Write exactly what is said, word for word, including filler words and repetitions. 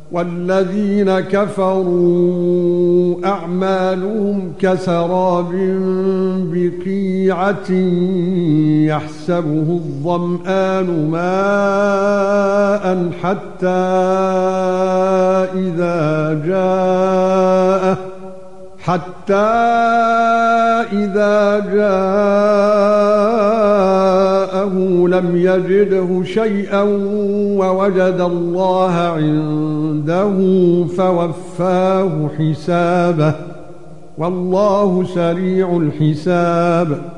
والذين كفروا اعمالهم كسراب بقيعة يحسبه الظمآن ماء حتى إذا جاءه حتى إذا جاءه لم يجده شيئا ووجد الله عنده فوفاه حسابه والله سريع الحساب.